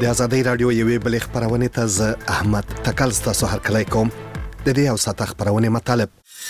د ازادۍ رادیو یوې بلې خبرونه ته ز احمد تکل ستاسو هرکلی کوم. د دې او ساته خبرونه مطالب.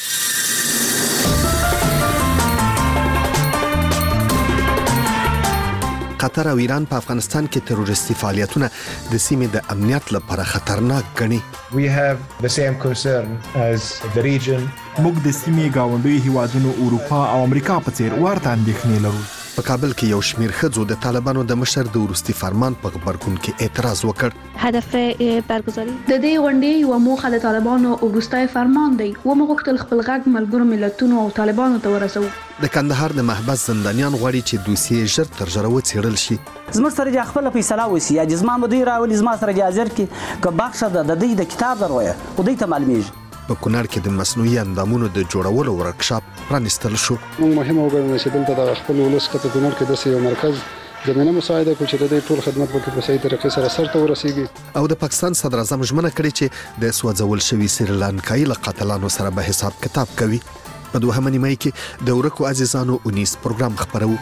قطر او ایران په افغانستان کې تروریستي فعالیتونه د سیمې د امنیت لپاره خطرناک ګڼي. We have the same concern as the region. موږ د سیمې گاونډي هیوادونو اروپا او امریکا په څیر ورته اندېښنې لرو. په کابل کې یو شمېر ښځو د طالبانو د مشر د وروستي فرمان په غبرګون کې اعتراض وکړ. هدف برگزاری د دې غونډې یو موخه د طالبانو وروستي فرمان دی و موږ خپل غږ ملګرو ملتونو او طالبانو ته ورسوو. د کندهار د محبس زندانیان غواړي چې دوسیې ژر تر ژره وڅېړل شي. زموږ سره خپل فیصله وسی یا جسمه مدیر راولي زما سره حاضر کی که بخښه د دې د کتاب دروي او دې ته معلومیږي. په کونړ کې د مصنوعي اندامونو د جوړولو ورکشاپ پرانیستل شو. موږ مهمه وګڼله چې دلته د خپل ولس په کونړ کې د یو مرکز زمينه مساعده کوي چې د دې ټول خدمات په صحیح طریقې سره سرته ورسیږي. او د پاکستان صدر اعظم ژمنه کړې چې د سوځول شوی سریلانکایي له قاتلانو سره به حساب کتاب کوي. په دوهمه نیمه کې د ورکو عزیزانو اونیس پروګرام خبرو.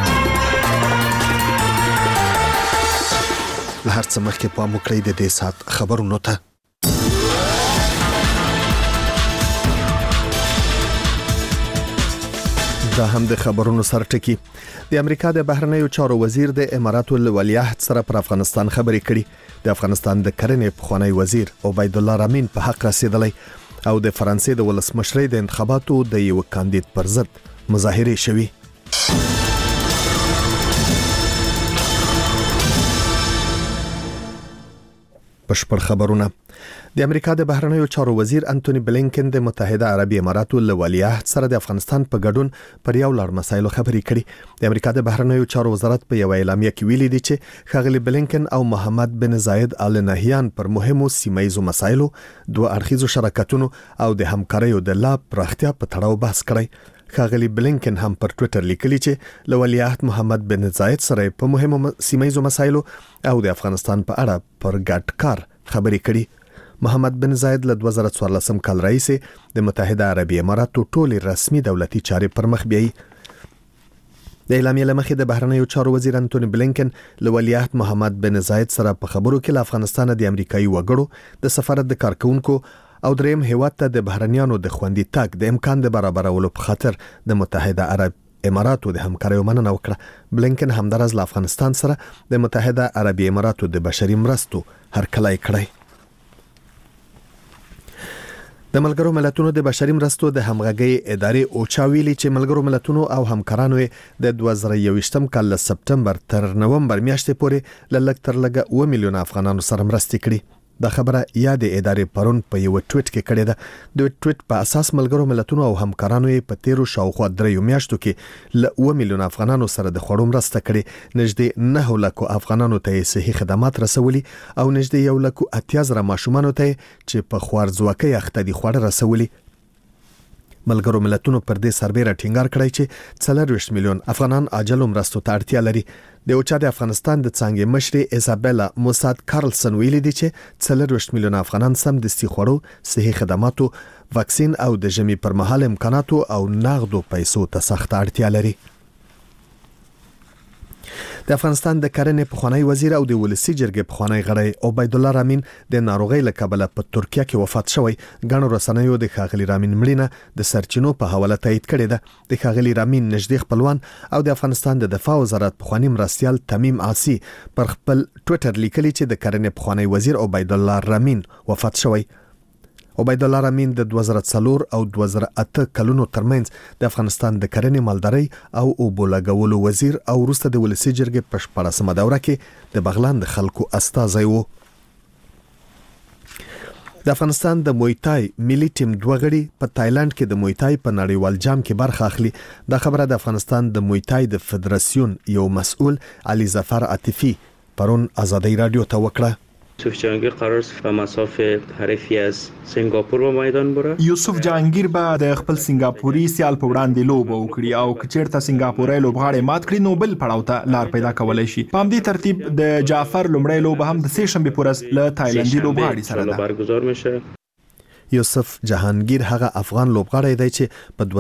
له هر څه مخکې پام وکړئ د دې سات خبرونو ته. دا هم د خبرونو سرټکی. د امریکا د بهرنیو چارو وزیر د اماراتو الولیعهد سره پر افغانستان خبرې کړي. د افغانستان د کرنې پخوانی وزیر عبید الله رامین په حق رسیدلی او د فرانسې د ولسمشرۍ د انتخاباتو د یو کاندید پر ضد مظاهرې شوي. بشپړ خبرونه. د امریکا د بهرنیو چارو وزیر انټونی بلینکن د متحده عربی اماراتو له ولیعهد سره د افغانستان په ګډون پر یو لړ مسایلو خبرې کړي. د امریکا د بهرنیو چارو وزارت په یو اعلامیه کې ویلي دي چې ښاغلي بلینکن او محمد بن زاید آل نهیان پر مهمو سیمایي مسایلو دوه اړخیزو شراکتونو او د همکاریو د لا پراختیا په تړاو بحث کړی. ښاغلي بلینکن هم پر ټوئیټر لیکلي چې له ولیعهد محمد بن زاید سره په مهمو سیمایي مسایلو او د افغانستان په اړه پر ګډ کار خبرې کړي. محمد بن زاید له 2014 کال راهیسې د متحده عربی اماراتو ټول رسمي دولتي چارې پر مخ بیایي. د اعلامیې لمخې د بهرنیو چارو وزیر انټونی بلینکن له ولیعهد محمد بن زاید سره په خبرو کې له افغانستان د امریکایي وګړو د سفارت د کارکونکو او دریم هیواد ته د بهرنیانو د خوندي تګ د امکان د برابرولو په خاطر د متحده عرب اماراتو د همکاریو مننه وکړه. بلینکن همدارس له افغانستان سره د متحده عربی اماراتو د بشري مرستو هرکلی کړی. د ملګرو ملتونو د بشري مرستو د همغږي ادارې اوچا ویلي چې ملګرو ملتونو او همکارانو د 2021 کال له سپټمبر تر نومبر میاشتې پورې لږ تر لږه 2 میلیون افغانانو سره مرستې کړي. دا خبره یا د ادارې پرون په یو ټویټ کې کړې ده. د ټویټ په اساس ملګرو ملتونو او همکارانو په تیرو شاوخوا 3 میاشتو کې له 2 میلیون افغانانو سره د خوړو مرسته کړې. نږدې 9 لک افغانانو ته صحي خدمات رسولي او نږدې 1 لک 80,000 ماشومانو ته چې په خوارځواکۍ اخته دي خوړ رسولي. ملګرو ملتونو پر دې سربېره ټینګار کړی چې 40 میلیون افغانان عاجل مرستو ته اړتیا لري. د اوچا د افغانستان د څنګه مشري ایزابلا موساد کارلسن ویلي دي چې 40 میلیون افغانان سم دستي خوړو صحي خدماتو واکسین او د ژمي پر مهال امکاناتو او نغدو پیسو ته سخت اړتیا لري. د افغانستان د کرنې پخوانی وزیر او د ولسی جرګې پخوانی غړی عبید الله رامین د ناروغۍ له کبله په ترکیه کې وفات شوی. ګڼو رسنیو د ښاغلي رامین مړینه د سرچینو په حواله تایید کړې ده. د ښاغلي رامین نږدې خپلوان او د افغانستان د دفاع وزارت پخوانی مرستیال تمیم عاصی پر خپل ټوئیټر لیکلي چې د کرنې پخوانی وزیر عبید الله رامین وفات شوی. عبید الله رامین د 2004 او 2008 کلونو ترمنځ د افغانستان د کرنې مالدارۍ او اوبو لګولو وزیر او وروسته د ولسی جرګې په 14مه دوره کې د بغلان د خلکو استازی و. د افغانستان د مویتای ملي ټیم دوه غړي په تایلند کې د مویتای په نړیوال جام کې برخه اخلي. دا خبره د افغانستان د مویتای د فدراسیون یو مسؤل علی ظفر عاطفی پرون ازادۍ رادیو ته وکړه. یوسف جهانگیر قرار است په مسافه حریفی از سنگاپور به میدان بره. یوسف جهانگیر به د خپل سنگاپوري سیال په وړاندې لوبه وکړي او کچیرته سنگاپوري لوبغاړي مات کړي نو بل پړاو ته لار پیدا کولای شي. په همدې ترتیب د جعفر لومړی لوبه هم د سه شنبه پورز له تایلندي لوبغاړي سره ده. برگزار میشه. یوسف جهانگیر هغه افغان لوبغاړی دی چې په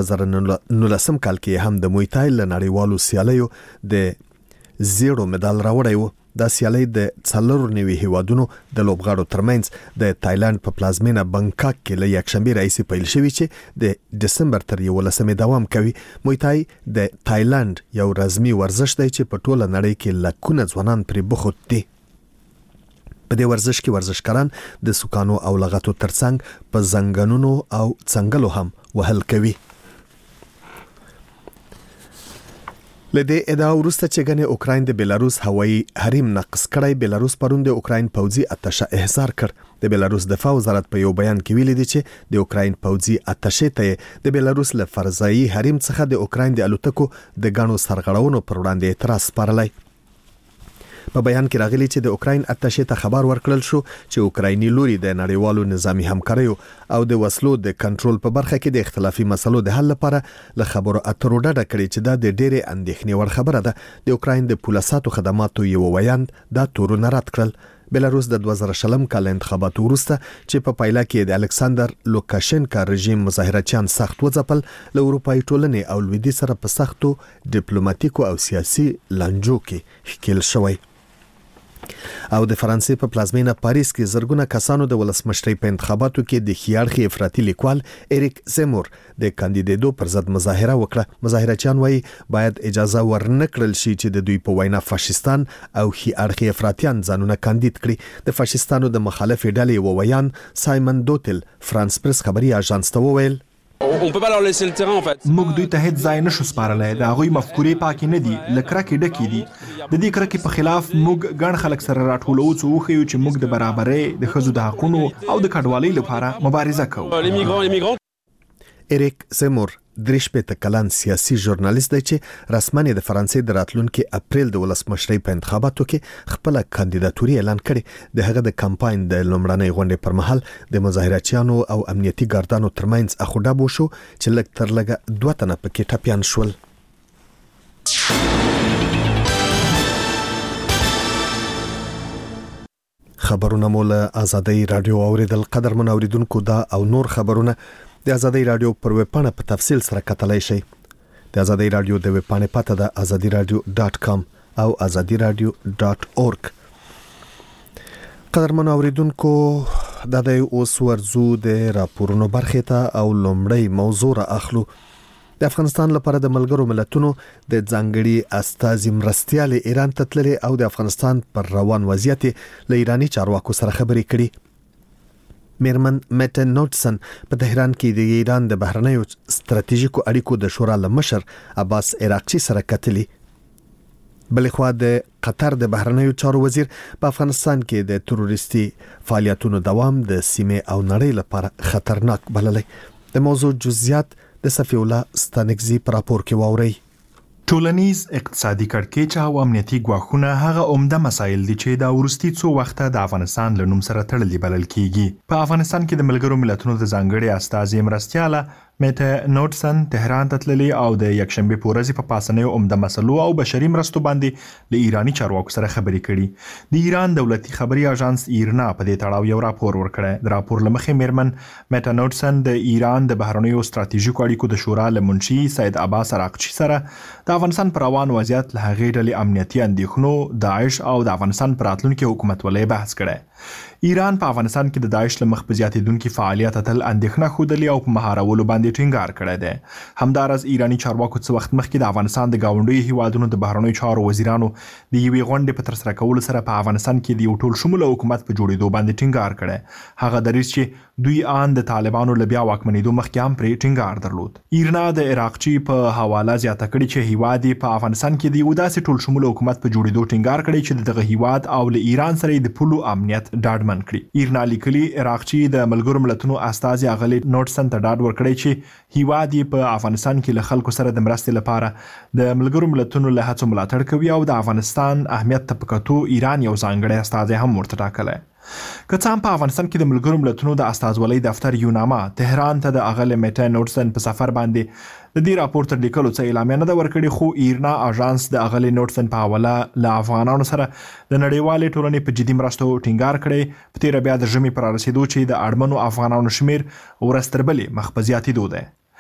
2019 کال کې هم د موی تای له نړیوالو سیالیو د زیرو مډال راوړی و. د سیالۍ د 94 هیوادونو د لوبغاړو ترمنځ د تایلند په پلازمینه بانکاک کې له یکشنبه راځي پیل شوی چې د دسمبر تر 11 دوام کوي. مویتای د تایلند یو رسمي ورزش دی چې په ټوله نړۍ کې لکونه ځوانان پرې بوخت دي. په دې ورزش کې ورزشکاران د سوکانو او لغتو ترڅنګ په زنګونونو او څنګلو هم وهل کوي. لدې ادعا وروسته چې ګنې اوکراین د بیلاروس هوایي حریم نقض کړی، بیلاروس پرون د اوکراین پوځي اتشه احضار کړ. د بیلاروس دفاع وزارت په یو بیان کې ویلي دی چې د اوکراین پوځي اتشه ته د بیلاروس له فرضایي حریم څخه د اوکراین د الوتکو د غاڼو سرغړونو پر وړاندې اعتراض سپارلی. په بیان کې راغلی چې د اوکراین اتشه ته خبر ورکړل شو چې اوکرایني لوري د نړیوالو نظامی همکاریو او د وسلو د کنټرول په برخه کې د اختلافي مسلو د حل لپاره له خبرو اترو ډډه کړې چې دا د ډېرې اندېښنې وړ خبره ده. د اوکراین د پولیساتو خدماتو یو ویاند دا تورونه رد کړل. بیلاروس د 2020 کال انتخاباتو وروسته چې په پایله کې د الکساندر لوکاشنکا رژیم مظاهرچیان سخت وځپل، له اروپایي ټولنې او لویدي سره په سختو ډیپلوماټیکو او سیاسي لانجو کې ښکیل شوی. او د فرانسې په پلازمینه پاریس کې زرګونه کسانو د ولسمشرۍ په انتخاباتو کې د خيارخي افراطي لیکوال اریک زیمور د کاندیدېدو پر ضد مظاهره وکړه. مظاهرچیان وایي باید اجازه ورنکړل شي چې د دوی په وینا فاشیستان او خيارخي افراطیان ځانونه کاندید کړي. د فاشیستانو د مخالفې ډلې وویان سایمن دوتل فرانس پریس خبري اژانس ته وویل موږ دوی ته هیڅ ځای نشو سپارلی. د هغوی مفکورې پاکې نه دي، له کرکې ډکې دي. د دې کرکې په خلاف موږ ګڼ خلک سره راټولو څو وښیو چې موږ د برابرۍ، د ښځو د حقونو او د کډوالۍ لپاره مبارزه کوو. اریک زیمور 43 کلن سیاسي ژورنالیست دی چې رسماً د فرانسې د راتلونکي اپریل د ولسمشرۍ په انتخاباتو کې خپل کاندیداتوري اعلان کړي. د هغه د کمپاین د لومړنۍ غونډې پر مهال د مظاهرچیانو او امنیتي ګاردانو ترمنځ اخوډب وشو چې لږ تر لږه 2 تنه پکې ټپیان شول. خبرونه مول آزادۍ رادیو اوریدل. قدر من اوریدونکو دا او نور خبرونه د آزادۍ رادیو پر ویب پاڼه په تفصیل سره کتلای شئ. د آزادۍ رادیو د ویب پاڼې پته ده azadiradio.com او azadiradio.org. قدرمن اوریدونکو دا د اوس ورزو د راپورونو برخه ته او لومړی موضوع را اخلو. د افغانستان لپاره د ملګرو ملتونو د ځانګړي استازي مرستیال ایران ته تللي او د افغانستان پر روان وضعیت له ایرانی چارواکو سره خبرې کړي. میرمن میټن نوټسن په تهران کې د ایران د بهرنیو ستراتیژیکو اړیکو د شورا لمشر عباس عراقچي سره کتلي. بلخوا د قطر د بهرنیو چارو وزیر په افغانستان کې د تروریستي فعالیتونو دوام د سیمې او نړۍ لپاره خطرناک بللی. د موضوع جزئیات د صفی الله ستانکزي په راپور کې واوري. ټولنیز اقتصادي کړکېچ او امنیتي ګواښونه هغه عمده مسایل دي چې د ورستي څو وخته د افغانستان له نوم سره تړلي بلل کیږي. په افغانستان کې د ملګرو ملتونو د ځانګړي استازي مرستیاله میټه نوټسن تهران ته تللي او د یکشنبه په ورځ په پاسنیو عمده مسلو او بشري مرستو باندې له ایرانی چارواکو سره خبرې کړي. د ایران دولتي خبري اژانس ایرنا په دې تړاو یو راپور ورکړی. د راپور لمخې میرمن میټه نوټسن د ایران د بهرنیو ستراتیژیکو اړیکو د شورا له منشي سید عباس عراقچي سره د افغانستان پر روان وضعیت له هغې ډلې امنیتي اندېښنو، داعش او د افغانستان پر راتلونکي حکومتولۍ بحث کړی. ایران په افغانستان کې د داعش له مخ په زیاتېدونکي فعالیت تل اندېښنه ښودلې او په مهارولو باندې ټینګار کړی دی. همداراز ایرانی چارواکو څه وخت مخکې د افغانستان د ګاونډیو هیوادونو د بهرنیو چارو وزیرانو د یوې غونډې په ترسره کولو سره په افغانستان کې د یو ټول شموله حکومت په جوړېدو باندې ټینګار کړی. هغه دریځ چې دوی آن د طالبانو له بیا واکمنېدو مخکې هم پرې ټینګار درلود. ایرنا د عراقچي په حواله زیاته کړې چې هیواد په افغانستان کې د یو داسې ټول شموله حکومت په جوړېدو ټینګار کړی چې دغه هیواد او له ایران سره د پولو امنیت ډاډمن کړي. ایرنا لیکلي عراقچي د ملګرو ملتونو استازي اغلی نوټسن ته ډاډ ورکړی چې هیواد په افغانستان کې له خلکو سره د مرستې لپاره د ملګرو ملتونو له هڅو ملاتړ کوي او د افغانستان اهمیت ته په کتو ایران یو ځانګړی استازی هم ورته ټاکلی. که څه هم په افغانستان کې د ملګرو ملتونو د استازولۍ دفتر یوناما تهران ته د اغلی میټه نوټسن په سفر باندې د دې راپور تر لیکلو څه اعلامیه نه ده ورکړې، خو ایرنا اژانس د اغلی نوټسن په حواله له افغانانو سره د نړیوالې ټولنې په جدي مرستو ټینګار کړی. په تیره بیا د ژمي پر رسیدو چې د اړمنو افغانانو شمیر ورځ تر بلې مخ په زیاتېدو دی.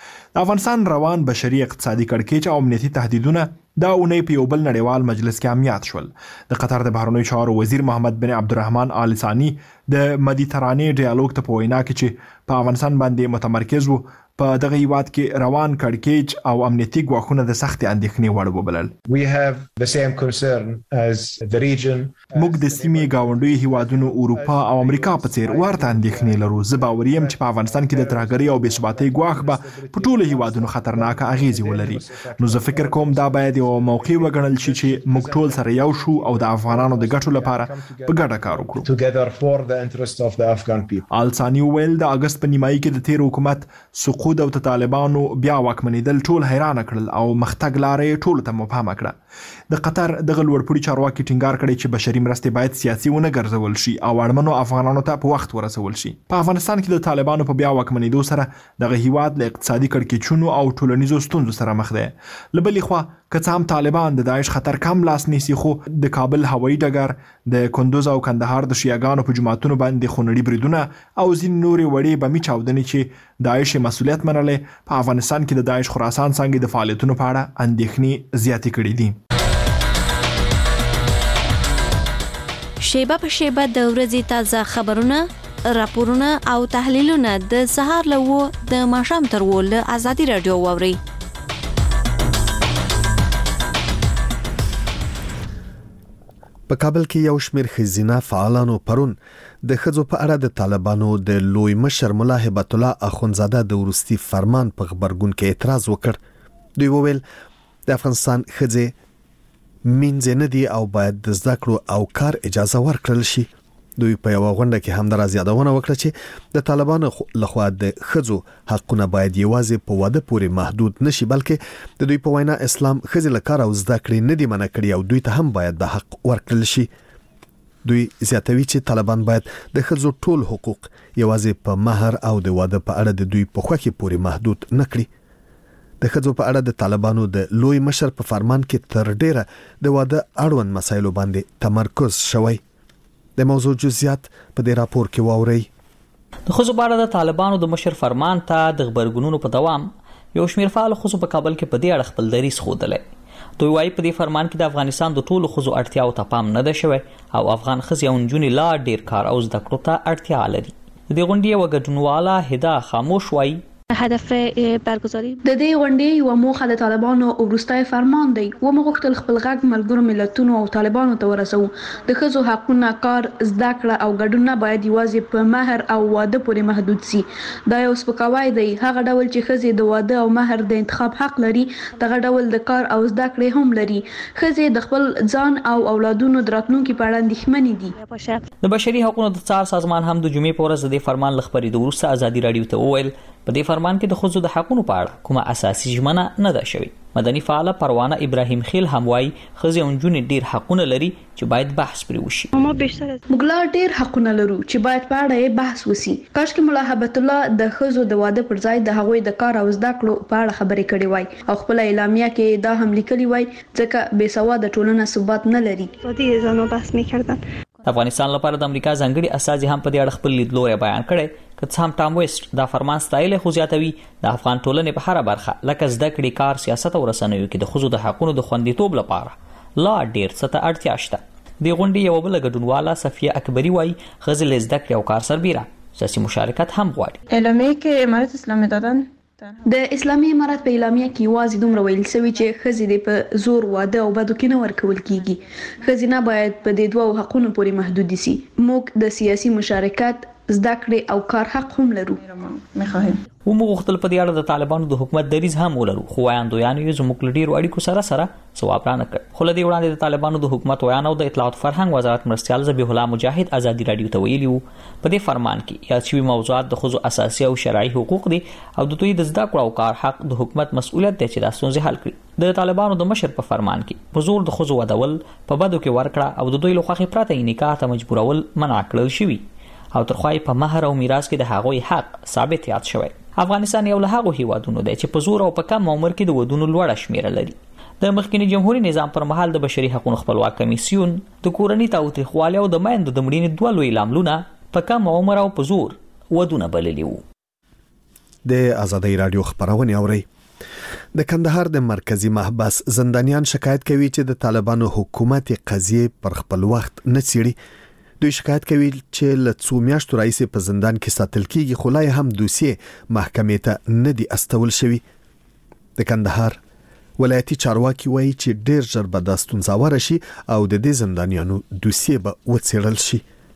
د افغانستان روان بشري اقتصادي کړکېچ او امنیتي تهدیدونه دا اونۍ په یو بل نړیوال مجلس کې امنیت شول. د قطر د بهرنیو چارو وزیر محمد بن عبدالرحمن آل ثاني د مدیترانې ډیالوګ ته په وینا کې چې په افغانستان باندې متمرکز وو په دغه هیواد کې روان کړکېچ او امنیتي ګواښونه د سختې اندېښنې وړ وبلل. We have the same concern as the region. موږ د سیمې ګاونډیو هیوادونو اروپا او امریکا په څیر ورته اندېښنې لرو. زه باور یم چې په افغانستان کې د ترهګرۍ او بې ثباتۍ ګواښ به په ټولو هیوادونو خطرناکه اغیزې ولري. نو زه فکر کوم دا باید یو موقع وګڼل شي چې موږ ټول سره یو شو او د افغانانو د ګټو لپاره په ګډه کار وکړو. Together for the interest of the Afghan people. آل ثاني وویل د اګست په نیمایي کې د تیر حکومت سقوط او د طالبانو بیا واکمنېدل ټول حیران کړل او مختګ لارې ټول ته مبهمه کړه. د قطر دغه لوړپوړي چارواکي ټینګار کړی چې بشري مرستې باید سیاسي ونه ګرځول شي او اړمنو افغانانو ته په وخت ورسول شي. په افغانستان کې د طالبانو په بیا واکمنېدو سره دغه هیواد له اقتصادي کړکېچونو او ټولنیزو ستونزو سره مخ دی. له بلې خوا که څه هم طالبان د داعش خطر کم لاس نیسي، خو د کابل هوایي ډګر، د کندوز او کندهار د شیعاګانو په جوماتونو باندې خونړي بریدونه او ځینې نورې وړې بمي چاودنې چې داعش مسؤلیت منلی په افغانستان کې د داعش خراسان څانګې د فعالیتونو په اړه اندېښنې زیاتې کړې دي. شیبه په شیبه د ورځې تازه خبرونه، راپورونه او تحلیلونه د سهار له 9 د ماښام تر 10 له ازادي رادیو واورئ. په کابل کې یو شمېر ښځینه فعالانو پرون د ښځو په اړه د طالبانو د لوی مشر ملا هبت الله اخونزاده د وروستي فرمان په غبرګون کې اعتراض وکړ. دوی وویل د افغانستان ښځې مینځ نه دي او باید د زده کړو او کار اجازه ورکړل شي. دوی په یو غونډه کې همداراز یادونه وکړه چې د طالبانو لخوا د ښځو حقونه باید یوازې په واده پورې محدود نشي، بلکې د دوی په وینا اسلام ښځې له کار او زده کړې نه دي منع کړي او دوی ته هم باید د حق ورکړل شي. دوی زیاتوي چې طالبان باید د ښځو ټول حقوق یوازې په مهر او د واده په اړه د دوی په خوښه پورې محدود نه کړي. د ښځو په اړه د طالبانو د لوی مشر په فرمان کې تر ډیره د واده اړوند مسایلو باندې تمرکز شوی. د موضوع جزئیات په دې راپور کې واورئ. د ښځو په اړه د طالبانو د مشر فرمان ته د غبرګونونو په دوام یو شمېر فعال ښځو په کابل کې په دې اړه خپل دریځ ښودلی. دوی وايي په دې فرمان کې د افغانستان د ټولو ښځو اړتیاو ته پام نه ده شوی او افغان ښځې او نجونې لا ډیر کار او زده کړو ته اړتیا لري. د دې غونډې یوه ګډونواله هدا خاموش وايي هدف برگزاری د دې غونډې یو موخه د طالبانو وروستي فرمان دی. ومغوښتل خپل غږ ملګرو ملتونو او طالبانو ته ورسو. د ښځو حقونه، کار، زده کړه او ګډون نه باید یوازې په مهر او واده پورې محدود سي. دا یو سپکاوی دی. هغه ډول چې ښځې د واده او مهر د انتخاب حق لري، دغه ډول د کار او زده کړې هم لري. ښځې د خپل ځان او اولادونو د راتلونکي په اړه اندېښمنې دي. د بشري حقوقو د څار سازمان هم د جمعې په ورځ د فرمان لخبري د وروسته ازادي رادیو ته وویل په دې فرمان کې د ښځو د حقوقو په اړه کومه اساسي ژمنه نه ده شوې. مدني فعاله پروانه ابراهیم خیل هم وايي ښځې او نجونې ډیر حقونه لري چې باید بحث پرې وشي. موږ لا ډیر حقونه لرو چې باید په اړه یې بحث وشي. کاشکې ملا هبت الله د ښځو د واده پر ځای د هغوی د کار او زده کړو په اړه خبرې کړې وای او خپل اعلامیه کې دا هم لیکلي وای ځکه بې سواده ټولنه ثبات نه لري. د افغانستان لپاره د امریکا ځانګړي استازي هم په دې اړه خپل لیدلوری بیان کړی. که څه هم ټام ویسټ دا فرمان ستایلی، خو زیاتوي د افغان ټولنې په هره برخه لکه زده کړې، کار، سیاست او رسنیو کې د ښځو د حقونو د خوندیتوب لپاره لا ډیر څه ته اړتیا شته. د غونډې یوه بله ګډونواله صفیه اکبري وایي ښځې له زده کړې او کار سربیره سیاسي مشارکت هم غواړي. اعلامیه کې امارت اسلامي دادن د اسلامي امارت په اعلامیه کې یوازې دومره ویل شوی چې ښځې په زور واده او بدو کې نه ورکول کیږي. ښځې نه باید په دې دوو حقونو پورې محدود سي. موږ د سیاسي مشارکت، زده کړې او کار حق هم لرو. ومو غوښتل په دې اړه د طالبانو د حکومت دریځ هم ولرو، خو وایاندویانو یې زموږ له ډیرو اړیکو سره ځواب رانه کړ. خو له دې وړاندې د طالبانو د حکومت ویان او د اطلاعات فرهنګ وزارت مرستیال ذبیح الله مجاهد ازادي رادیو ته ویلي وو په دې فرمان کې یاد شوي موضوعات د ښځو اساسي او شرعي حقوق دي او د دوی د زده کړو او کار حق د حکومت مسؤلیت دی چې دا ستونزې حل کړي. د طالبانو د مشر په فرمان کې په زور د ښځو ودول، په بدو کې ورکړه او د دوی له خوښې پرته یې نکاح ته مجبورول منع کړل شوي او ترخوای په مهر او میراث کې د هغوی حق ثابت یاد شوی. افغانستان یو له هغو هیوادونو دی چې په زور او په کم عمر کې د ودونو لوړه شمیره لري. د مخکنی جمهوریت نظام پر مهال د بشري حقوقو خپلواک کمیسیون د کورنۍ تاوتریخوالي او د میندو د مړینې دوه لوی لاملونه په کم عمر او په زور ودونه بللي وو. د آزادۍ رادیو خبرونه اوري. د کندهار د مرکزی محبس زندانیان شکایت کوي چې د طالبانو حکومت قضیه پر خپل وخت نه څیړي. دوی شکایت کوي چې له څو میاشتو راځي په زندان کې ساتل کیږي، خو لا هم دوسیه محکمې ته نه دي استول شوی. د کندهار ولایتي چارواکي وایي چې ډیر ژر به دا ستونزه ورشي او د دې زندانیانو دوسیه به وڅېړل شي.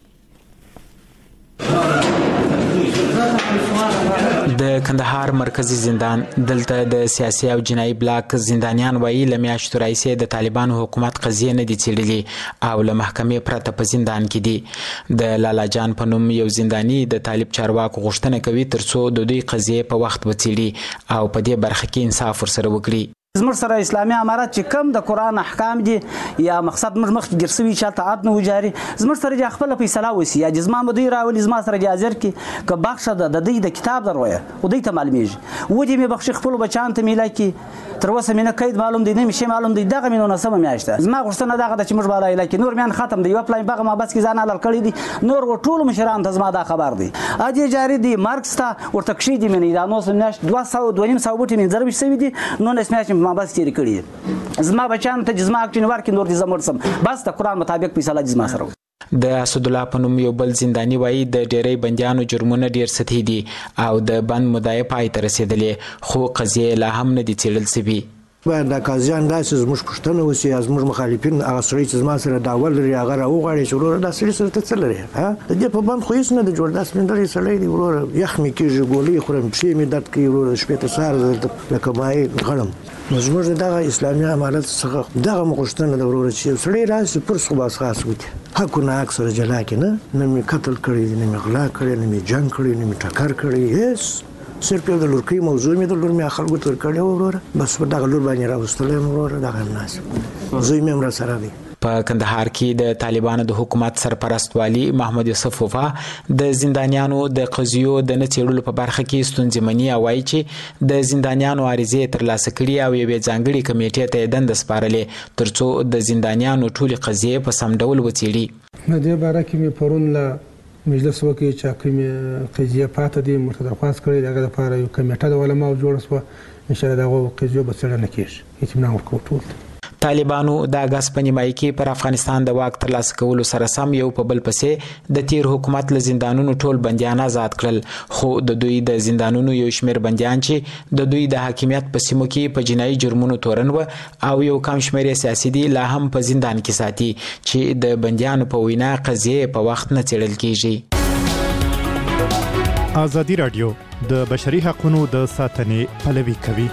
د کندهار مرکزی زندان دلته د سیاسي او جنایي بلاک زندانیان وایي له میاشتو راځي د طالبانو حکومت قضیه نه دي څېړلې او له محکمې پرته په زندان کې دي. د لالا جان په نوم یو زنداني د طالب چارواکو غوښتنه کوي ترڅو د دوی قضیه په وخت وڅېړي او په دې برخه کې انصاف ورسره وکړي. زموږ سره اسلامي امارات چې کم د قران احکام دي یا مقصد موږ مخکې ګرځوي چې تعهد نه وجاري، زموږ سره د خپل فیصله وسی یا جزما مدوی راولي زما سره حاضر کی که بخښه د دې د کتاب دروي او دې ته معلومیږي و دې مې بخښ خپل بچان ته میلا کی تر اوسه مې نه قید معلوم دي نه مشه معلوم دي دغه مې نه سم میاشته زما غوښتنه دغه د چې موږ بالا اله کې نور میان ختم دی یو پلاین بغه ما بس کې ځان علل کړی دي نور ټول مشران ته زما دا خبر دی اجي جاری دي مارکس ته ورته کشي دي مې دا نو سم میاشت 200 بوټي من ضرب شوی دي نو نس میاشت ما بس تیر کړی زما بچان ته جسمه اکټین ورک نور دي زمور سم بس د قران مطابق فیصله جسمه سره. د اسد الله په نوم یو بل زنداني وایي د ډېری بندیانو جرمونه ډېر سطحي دي او د بند مدعي پای ته رسیدلې خو قضیه لا هم نه دي څېړل شوي. باید د قاضیان داسې زموږ پوښتنه وسي زموږ مخالفین هغه سړی چې زما سره داول لري هغه راوغواړي چې وروره دا سړی سره ته څه لري د دې په بند خو هېڅ نه دی جوړ دا سپین سړی دی وروره یخ مې کېږي ګولۍ خورم پښې مې درد کوي وروره شپې ته سهار لکه مایع غړم نو زموږ دغه اسلامي امارت څخه دغه غوښتنه ده وروره چې سړی راشي پر خو بس خاص وکړي حقونه حق سره جلا کړي نه مې قتل کړی دی نه مې غلا کړی نه مې جنګ کړی نه مې ټکر کړی هېڅ صرف یو د لورکۍ موضوع مې د لور مې خلکو ته ورکړی وروره بس په دغه لور باندې راوستلی یم وروره دغه مناسب زوی مې هم راسره دی. په کندهار کې د طالبانو د حکومت سرپرست والی محمد یوسف وفا د زندانیانو د قضیو د نه څېړلو په برخه کې ستونزې مني او وایي چې د زندانیانو عریضې ترلاسه کړي او یوې ځانګړې کمیټې ته یې دنده سپارلې ترڅو د زندانیانو ټولې قضیې په سم ډول وڅېړي. په دې باره کې مې پرون له مجلس وکړي چې کومې قضیې پاته دي موږ ته درخواست کړی دغه لپاره یو کمیټه د علماو جوړه شوه انشاءالله د هغو قضیو به څېړنه کېږي اطمینان ورکوو ټول ته. طالبانو د اګست په نیمایي کې پر افغانستان د واک ترلاسه کولو سره سم یو په بل پسې د تیر حکومت له زندانونو ټول بندیان آزاد کړل خو د دوی د زندانونو یو شمېر بندیان چې د دوی د حاکمیت په سیمو کې په جنایي جرمونو تورن و او یو کم شمېر سیاسي دي لا هم په زندان کې ساتي چې د بندیانو په وینا قضیې په وخت نه څېړل کیږي. ازادي رادیو د بشري حقوقو د ساتنې پلوي کوي.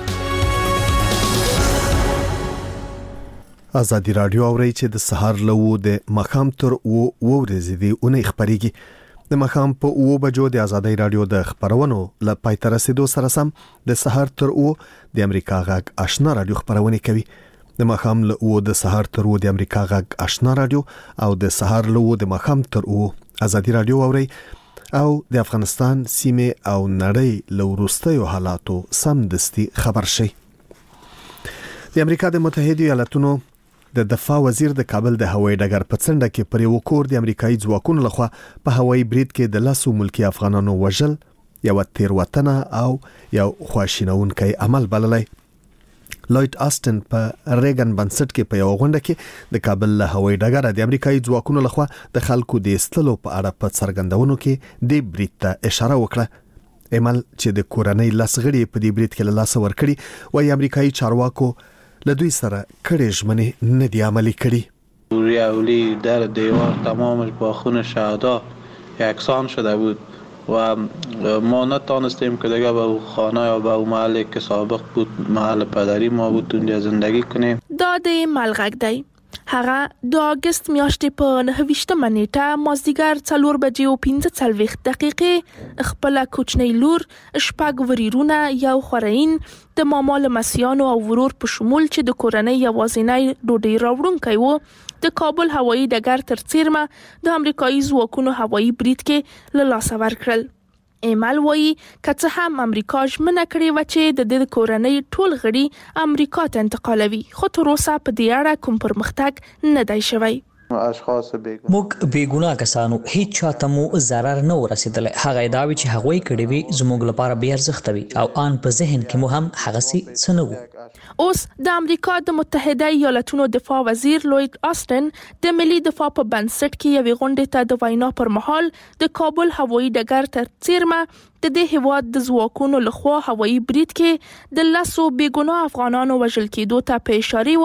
ازادي رادیو اوري چې د سهار لوو د مخام تر ورځې دی اونۍ خبريږي د مخام په 9 بجو د ازادي رادیو د خبرونو ل پای تر رسیدو سره سم د سهار تر د امریکا غږ آشنا رادیو خبرونه کوي د مخام له د سهار تر د امریکا غږ آشنا رادیو او د سهار له د مخام تر ازادي رادیو اوري او د افغانستان سیمه او نړۍ له وروستیو حالاتو سم دستي خبر شي. د امریکا د متحده ایالاتونو د دفاع وزیر د کابل د هوایي ډګر په څنډه کې پر یو کور د امریکایي ځواکونو لخوا په هوایي برید کې د 10 ملکی افغانانو وژل یو تیروتنه او یو خواشینونکی عمل بللی. لوید آستن په ریګن بنسټ کې په یو غونډه کې د کابل له هوایي ډګر د امریکایي ځواکونو لخوا د خلکو د استلو په اړه په څرګندونو کې د برید ته اشاره وکړه. عمل چې د کورنۍ لاسغړي په دې برید کې له لاس ورکړي وایي امریکایي چارواکو لدوی سره کړي ژمنې نه دی عملی کړي. ریاولی در دیوار تمامش با خون شهدا یکسان شده بود و ما نتانستیم که دیگه به خانه یا به محلی که سابق بود محل پدری ما بود اونجا زندگی کنیم. دا د ملغک دی هغه د اگست میاشتې په 29مه نیټه مازدیګر 4:15 دقیقې خپل کوچنی لور شپږ وریرونه یو خورین د ماما لمسیانو او ورور په شمول چې د کورنۍ یوازینی ډوډۍ راوړونکی و د کابل هوایي ډګر تر څیرمه د امریکایي ځواکونو هوایي برید کې له لاسه ورکړل. ایمل وایي که څه هم امریکا ژمنه کړې وه چې د دې کورنۍ ټول غړي امریکا ته انتقالوي خو تر اوسه په دې اړه کوم پرمختګ نه دی شوی. اشخاص موږ بیګناه کسانو هیڅ چاته مو ضرر نه ورسېدلی. هغه ادعاوې چې هغوی کړې وي زموږ لپاره بې ارزښته وي او آن په ذهن کې مو هم هغسې څه نه وو. اوس د امریکا د متحده ایالاتونو دفاع وزیر لوید آستن د ملي دفاع په بنسټ کې یوې غونډې ته د وینا پر مهال د کابل هوایي ډګر تر څیرمه د دې هیواد د ځواکونو لخوا هوایي برید کې د 10 بېګناه افغانانو وژل کېدو ته په اشاره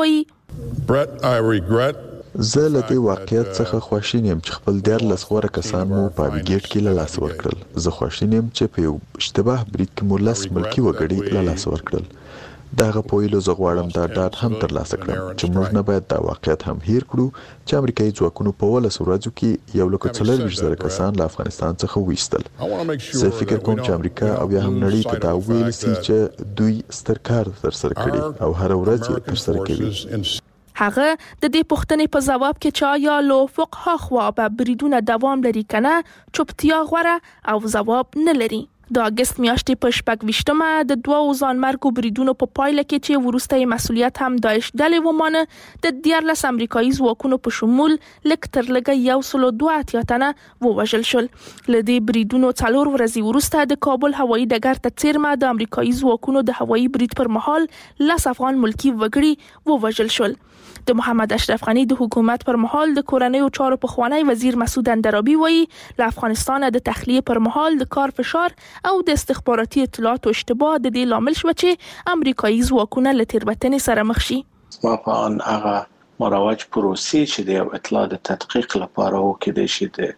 وایي. زه له دې واقعیت څخه خواشین یم چې خپل 14 غوره کسان مو په اویګیټ کې له لاسه ورکړل. زه خواشین یم چې په یو اشتباه برید کې مو 10 ملکي وګړي له لاسه ورکړل. دغه پویلو زه غواړم دا ډاډ هم ترلاسه کړم چې موږ نه باید دا واقعیت هم هیر کړو چې امریکایي ځواکونو په 12 ورځو کې 1,40,000 کسان له افغانستان څخه وایستل. زه فکر کوم چې امریکا او یا هم نړۍ ته دا ویل سي چې دوی ستر کار ترسره کړي او هر ورځ یې ترسره کوي. هغه د دې پوښتنې په ځواب کې چې آیا له فقها خوا به بریدونه دوام لري کنه چوپتیا غوره او ځواب نه لري. د اگست میاشتې په 26مه د 2 ځانمرګو بریدونو په پایله کې چې وروسته مسؤلیت هم داعش ډلې ومانه د 14 امریکایي ځواکونو په شمول لږ تر لږه 102 تنه ووژل شول. له دې بریدونو 4 ورځې وروسته د کابل هوایي ډګر ته څیرمه د امریکایي ځواکونو د هوایي برید پر مهال 10 افغان ملکي وګړي ووژل شول. د محمد اشرف غنی د حکومت پر مهال د کورنیو چارو پخوانی وزیر مسعود اندرابي وایي له افغانستان د تخلیه پر مهال د کار فشار او د استخباراتي اطلاعاتو اشتباه د دې لامل شو چې امریکایي ځواکونه له تېروتنې سره مخ شي. په ان هغه مروج پروسې چې د اطلاع د تحقیق لپاره وکړي شي د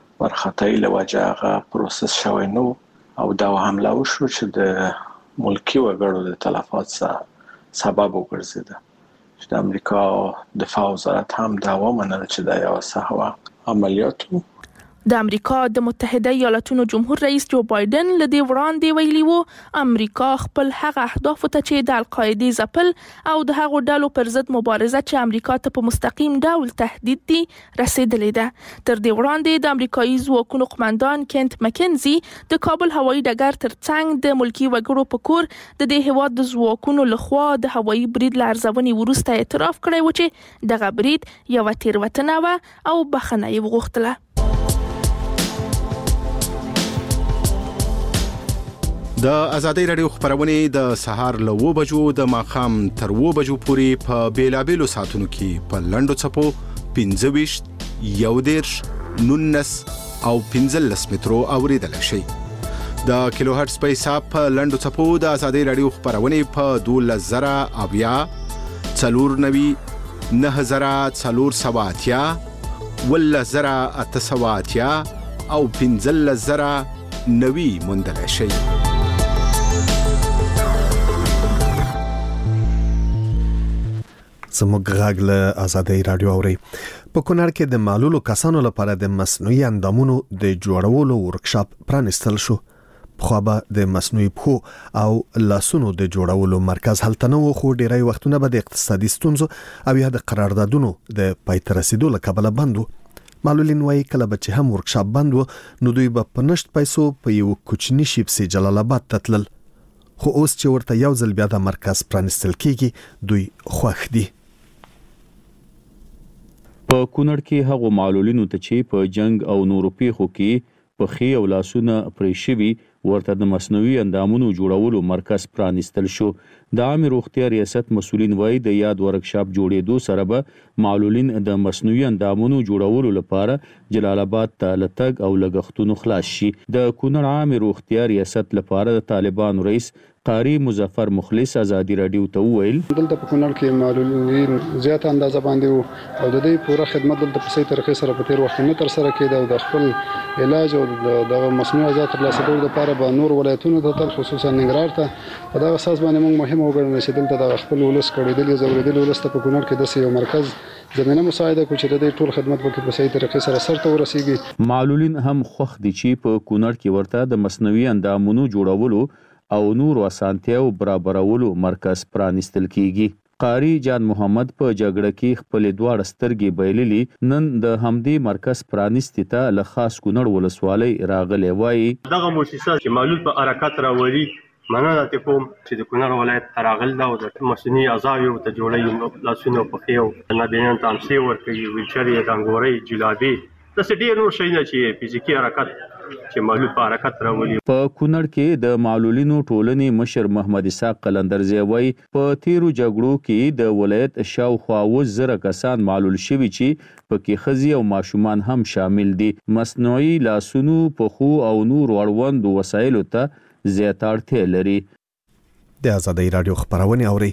ورختۍ له وجه هغه پروسس شوی نو او دا حمله وشو چې د ملکی وګړو د تلفات سبب وګرځیده. د امریکا دفاع وزارت هم دا ومنله چې دا یو سهوا عملیات وو. د امریکا د متحده ایالاتونو جمهور رئیس جو بایدن له دې وړاندې ویلي وو امریکا خپل هغه اهدافو ته چې د القاعده ځپل او د هغو ډلو پر ضد مبارزه چې امریکا ته په مستقیم ډول تهدید دي رسیدلې ده. تر دې وړاندې د امریکایي ځواکونو قومندان کینت مکنزي د کابل هوایي ډګر تر څنګ د ملکی وګړو په کور د دې هیواد د ځواکونو لخوا د هوایي برید لارزونې وروسته اعتراف کړی و چې دغه برید یو تېروتنه و او بخښنه یې وغوښتله. د ازادۍ رادیو خبرونه د سهار له 9 بجو د ماخام تر 9 بجو پورې په بیلابېلو ساعتونو کې په لنډو چپو 25 11 19 او 15 مترو اوریدل شي. د کیلو هرتز په حساب په لنډو چپو د ازادۍ رادیو خبرونه په 12000 اویا 490 9480 ولزرا اتسواتیا او 15000 نوي مندل شي. زموږ غږ له ازادۍ رادیو اوري. په کونړ کې د معلولو کسانو لپاره د مصنوعي اندامونو د جوړولو ورکشاپ پرانستل شو. خو به د مصنوعي پښو او لاسونو د جوړولو مرکز هلته نه و، خو ډیری وختونه به د اقتصادي ستونزو او یا د قراردادونو د پای ته رسیدو له کبله بند و. معلولین وایي کله به چې هم ورکشاپ بند و نو دوی به په نشت پیسو په یو کوچني شي پسې جلال آباد ته تلل. خو اوس چې ورته یو ځل بیا د مرکز پرانستل کیږي دوی خوښ دي. په کونړ کې هغو معلولینو ته چې په جنگ او نورو پیښو کې پښې او لاسونه پرې شوي ورته د مصنوعي اندامونو جوړولو مرکز پرانستل شو. د عامه روغتیا ریاست مسؤلین وایي د یاد ورکشاپ جوړېدو سره به معلولین د مصنوعي اندامونو جوړولو لپاره جلال آباد ته لتګ او لګښتونو خلاص شي. د کونړ عامه روغتیا ریاست لپاره د طالبانو رئیس قاری مظفر مخلص ازادي رادیو ته وویل دلته په کونړ کې معلولین زیاته اندازه باندې او د دې پوره خدمت دلته په صحیح طریقې سره په تیر وخت نه تر سره کېده او د خپل علاج او د مصنوعي اعضاء ترلاسه کولو لپاره به نور ولایتونو ته خصوصا ننګرهار ته په دغه اساس باندې موږ مهم وګڼل چې دلته د خپل ولس کړېدل زوریدل ولس ته په کونړ کې د یو مرکز زمينه مساعده کو چې د دې ټول خدمت وکړي په صحیح طریقې سره سرته ورسیږي. معلولین هم خوښ دي چې په کونړ کې ورته د مصنوعي اندامونو جوړولو او نور اسانتیاو برابرولو مرکز پرانستل کیږي. قاری جان محمد په جګړه کې خپل دواړه سترګې بایللې نن د همدې مرکز پرانستی ته له خاص کونړ ولسوالۍ راغلی وایي دغه مؤسسه چې معلول په حرکت راولي مننه ته کوم چې د کونړ ولایت راغل دا او د مصنوعي اعضاو ته جوړي لاسونو په خيو نابینان تامسي ورکوي ویلچر یې دنګوري جلابي د سټي نور شي نه چې فزیکی حرکت چې معلول په حرکت راولي. په کونړ کې د معلولینو ټولنې مشر محمد اسحاق قلندرزی وایي په تیرو جګړو کې د ولایت شاوخوا 1000 کسان معلول شوي چې پکې ښځې او ماشومان هم شامل دي. مصنوعي لاسونو پخو او نور اړوند وسایلو ته زیات اړتیا لري. د آزادۍ رادیو خبرونه اوري.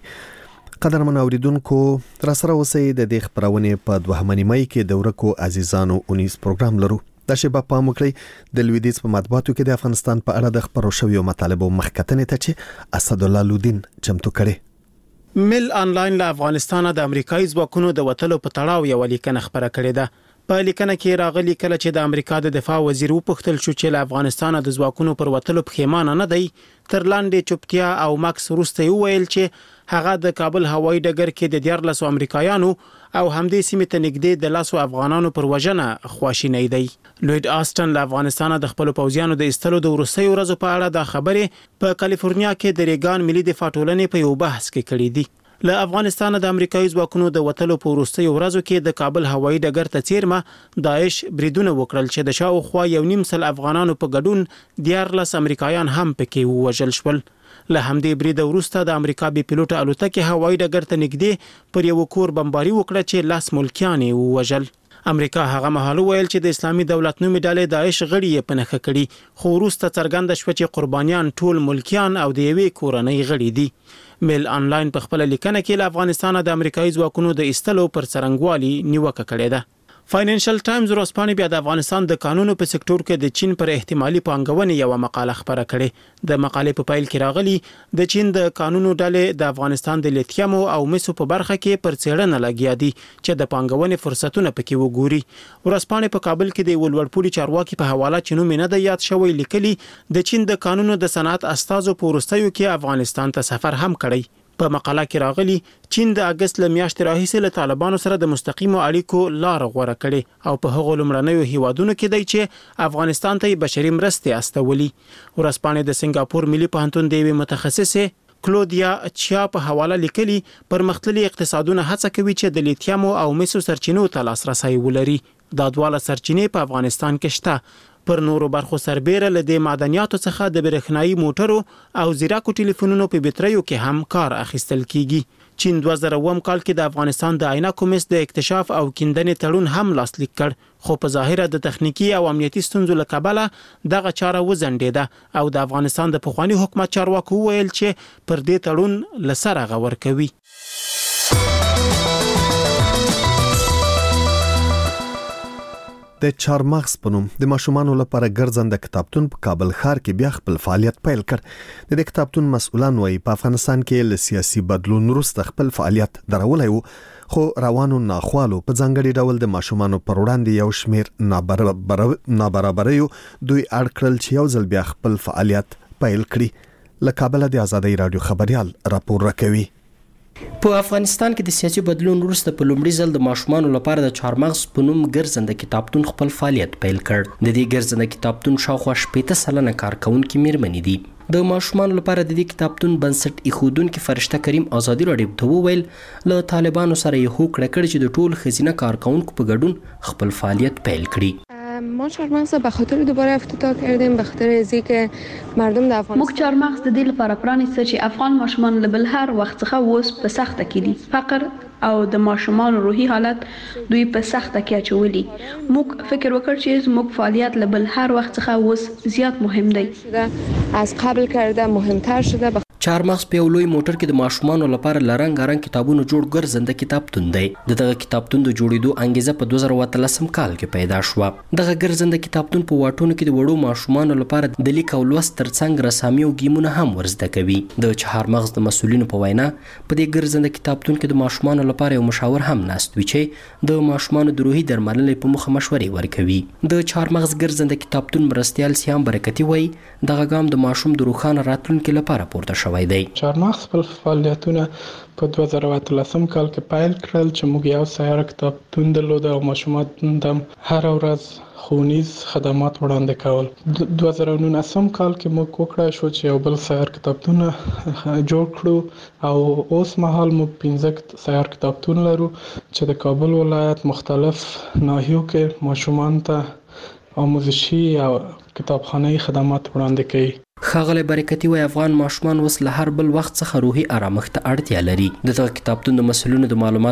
قدرمن اوریدونکو را سره اوسئ د دې خبرونه په 2 مې کې د ورکو عزیزانو 19 پروګرام لرو. د شباب په مکړی د لویدیز په مطبوعاتو کې د افغانستان په اړه د خبرو شویو مطالبه مخکتنې ته چې اسد الله لودین چمتو کړي. مل انلاین له افغانستان د امریکایي ځواکونو د وټلو په تړاو یو لیکنه خبره کړې ده. په لیکنه کې راغلي کله چې د امریکا د دفاع وزیر وپوښتل شو چې له افغانستان د ځواکونو پر وټلو پښیمانه نه دی، تر لاندې چوپتیا او ماکس وروسته ویل چې هغه د کابل هوایي ډګر کې د 14 امریکایانو او همدې سیمې ته نږدې د 10 افغانانو پر وژنه خواشینی دی. لوید آستن له افغانستان د خپل پوځیانو د ایستلو د وروستیو ورځو په اړه د خبرې په کالیفورنیا کې د ریګان ملي دفاع ټولنې په یو بحث کې کړې دي. له افغانستان د امریکایي ځواکونو د وټلو په وروستیو ورځو کې د کابل هوایي ډګر ته څیرمه داعش بریدونه وکړل چې د شاوخوا 1.5 افغانانو په ګډون 14 امریکایان هم پکې ووژل شول. له همدې برید وروسته د امریکا بي پيلوټ الوتکې هوایي ډګر ته نږدې پر یو کور بمباري وکړه چې 10 ملکیان یې ووژل. امریکا هغه مهال ویل چې د اسلامي دولت نومي ډلې داعش غړي یې پنهخه کړي، خو وروسته څرګنده شوه چې قربانیان ټول ملکیان او د یوې کورنۍ غړي دي. میل انلاین په خپل لیکنه کې له افغانستان د امریکایي ځواکونو د ایستلو پر څرنګوالي نیوکه کړې ده. فاینانشل ټایمز ورځپاڼې بیا د افغانستان د قانونو په سکتور کې د چین پر احتمالي پانګونې یو مقاله خبره کړې. د مقالې په پایل کې راغلي د چین د قانونو ډلې د افغانستان د لیتیم او مسو په برخه کې پر څېړنه لګیا دي چې د پانګونې فرصتونه پکې وګوري. ورځپاڼې په کابل کې د ولورپولي چارواکي په حواله چې نوم نه د یاد شوی لیکلي د چین د قانونو د صنعت استازو په وروستیو کې افغانستان ته سفر هم کړی. په مقاله کې راغلي چین د اگست له میاشتې راهیسې له طالبانو سره د مستقیمو اړیکو لار غوره کړي او په هغو لومړنیو هیوادونو کې دی چې افغانستان ته بشري مرستې استولي. ورځپاڼې د سنگاپور ملي پوهنتون د یوې متخصصه کلودیا چیا په حواله لیکلي پرمختللي اقتصادونه هڅه کوي چې د لیتیم او مسو سرچینو ته لاسرسي ولري. دا دواړه سرچینې په افغانستان کې شته. پر نورو برخو سربېره له دې معدنیاتو څخه د برېښنایي موټرو او زیراکو ټلیفونونو په بیټریو کې هم کار اخیستل کیږي. چین 2000 کال کې د افغانستان د عینکو مس د اکتشاف او کیندنې تړون هم لاسلیک کړ، خو په ظاهره د تخنیکی او امنیتي ستونزو له کبله دغه چاره وځنډېده او د افغانستان د پخوانی حکومت چارواکو ویل چې پر دې تړون لسره غور کوي. د چارمغز په نوم د ماشومانو لپاره ګرځنده کتابتون په کابل ښار کې بیا خپل فعالیت پیل کړ. د دې کتابتون مسؤلان وایي په افغانستان کې له سیاسي بدلون وروسته خپل فعالیت درولی و، خو روانو ناخوالو په ځانګړي ډول د ماشومانو پر وړاندې یو شمېر نابرابریو دوی اړ کړل چې یو ځل بیا خپل فعالیت پیل کړي. له کابل د آزادۍ رادیو خبريال راپور راکوي. په افغانستان کې د سیاسي بدلون وروسته په لومړي ځل د ماشومانو لپاره د چارمغز په نوم ګرځنده کتابتون خپل فعالیت پیل کړ. د دې ګرځنده کتابتون شاوخوا 80 سلنه کارکونکي میرمنې دي. د ماشومانو لپاره د دې کتابتون بنسټ ایښودونکي فرشته کریم آزادي رادیو ته وویل له طالبانو سره یې هوکړه کړې چې د ټول ښځینه کارکونکو په ګډون خپل فعالیت پیل کړي. ما چارمغز به خاطر دوباره افتتاح کردیم به خاطر از اینکه مردم در افغانستان موږ چارمغز د دې لپاره پرانیسته چې افغان ماشومان له بل هر وخت څخه اوس په سخته کې دي. فقر او د ماشومان روحي حالت دوی په سخته کې اچولي. موږ فکر وکړ چې زموږ فعالیت له بل هر وخت څخه اوس زیات مهم دی. از قبل کرده مهمتر شده. چارمغز په یو لوی موټر کې د ماشومانو لپاره لرنګارنګ کتابونو جوړ ګرځنده کتابتون دی. دغه کتابتون د جوړېدو انګیزه په 2013 کال کې پیدا شوه. دغه ګرځنده کتابتون په واټونو کې د وړو ماشومانو لپاره د لیک او لوست ترڅنګ رسامي او ګیمونه هم ورزده کوي. د چارمغز د مسؤلینو په وینا په دې ګرځنده کتابتون کې د ماشومانو لپاره یو مشاور هم ناست وي چې د ماشومانو د روحي درملنې په مخه مشورې ورکوي. د چارمغز ګرځنده کتابتون مرستیال سیام برکتی وایي دغه ګام د ماشوم د روښانه راتلونکي لپاره پورته شوی شوی دی. چهارمغز خپل فعالیتونه په 2013 کال کې پیل کړل چې موږ یو سیاره کتابتون درلود او ماشومان هم هر ورځ ښوونیز خدمات وړاندې کول. 2019 کال کې موږ وکړای شو چې یو بل سیار کتابتون جوړ کړو او اوس مهال موږ 15 سیار کتابتون لرو چې د کابل ولایت مختلف ناحیو کې ماشومان ته آموزشي او کتابخانه‌ای خدمات وړاندې کوي. ښاغلی برکتي وایي افغان ماشومان اوس له هر بل وخت څخه روحي آرامښت ته اړتیا لري. دغه کتابتون د مسؤلینو د معلوماتو